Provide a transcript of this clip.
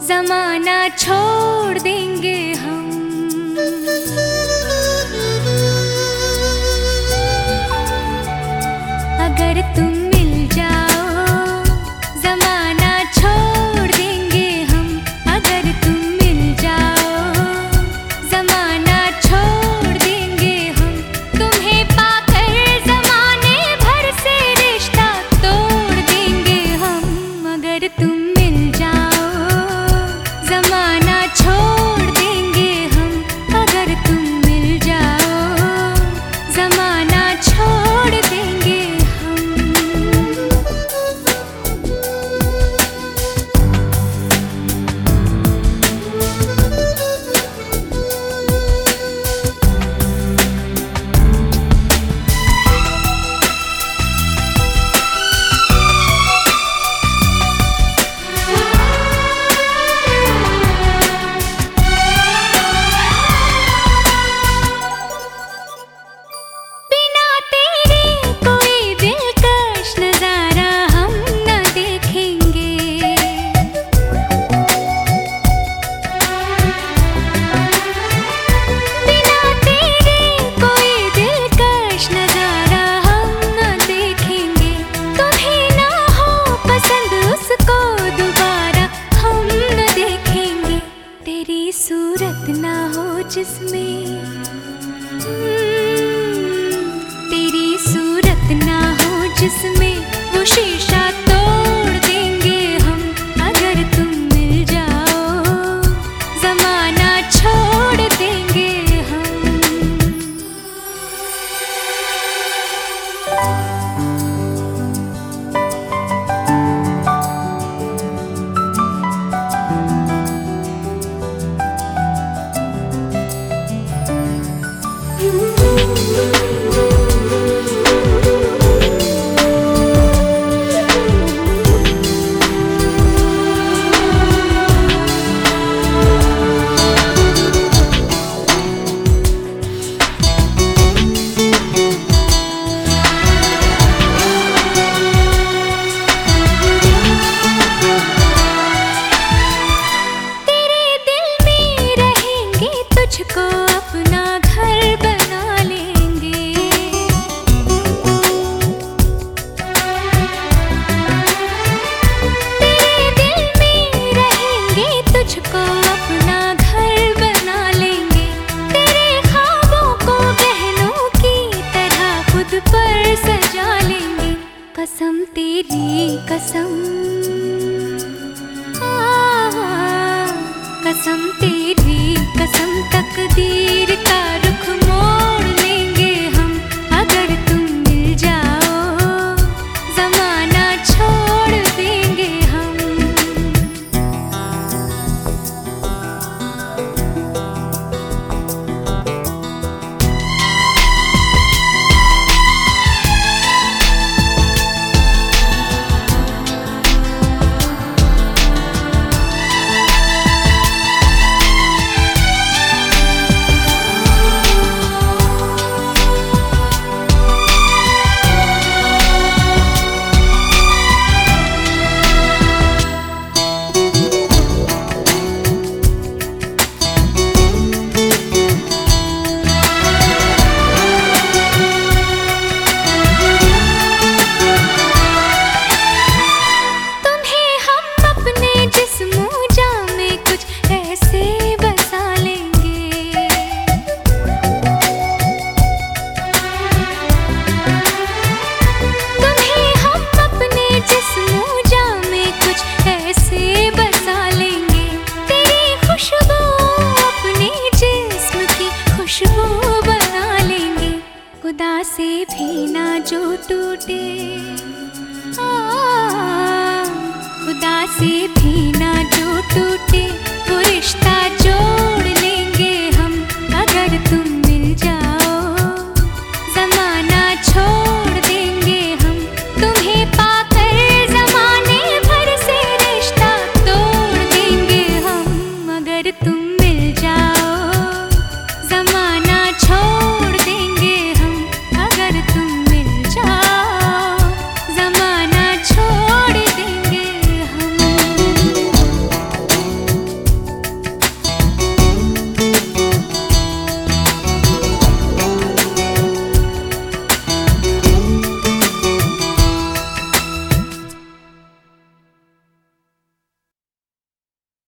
जमाना छोड़ देंगे हम। अगर तुम मिल जाओ जमाना छोड़ देंगे हम। अगर तुम मिल जाओ जमाना छोड़ देंगे हम। तुम्हें पाकर जमाने भर से रिश्ता तोड़ देंगे हम। अगर तुम मिल जाओ जमाना छोड़ देंगे हम। अगर तुम मिल जाओ जमाना छोड़ देंगे हम। बिना तेरे कोई दिलकश नजारा हम न देखेंगे। बिना तेरे कोई दिलकश नजारा हम न देखेंगे। तुम्हें ना हो पसंद उसको दोबारा हम न देखेंगे। तेरी सूरत ना हो जिसमें तेरी सूरत ना हो जिसमें वो शीशा तोड़ देंगे हम। अगर तुम मिल जाओ जमाना छोड़ देंगे हम। तेरे दिल में रहेंगे तुझको अपना घर बना लेंगे। तेरे दिल में रहेंगे तुझको अपना घर बना लेंगे। तेरे ख्वाबों को बहनों की तरह खुद पर सजा लेंगे। कसम तेरी कसम कसम तेरी कसम तकदीर का रुख मोड़ लेंगे हम। अगर तुम मिल जाओ जमाना छोड़ देंगे हम। तुम्हें हम अपने जिस्म जामे कुछ ऐसे बसा लेंगे। तुम्हें हम अपने जिस्म जामे कुछ ऐसे बसा लेंगे। तेरी खुशबू अपने जिस्म की खुशबू बना लेंगे। खुदा से भी ना जो टूटे खुदा से भी ना जो टूटे।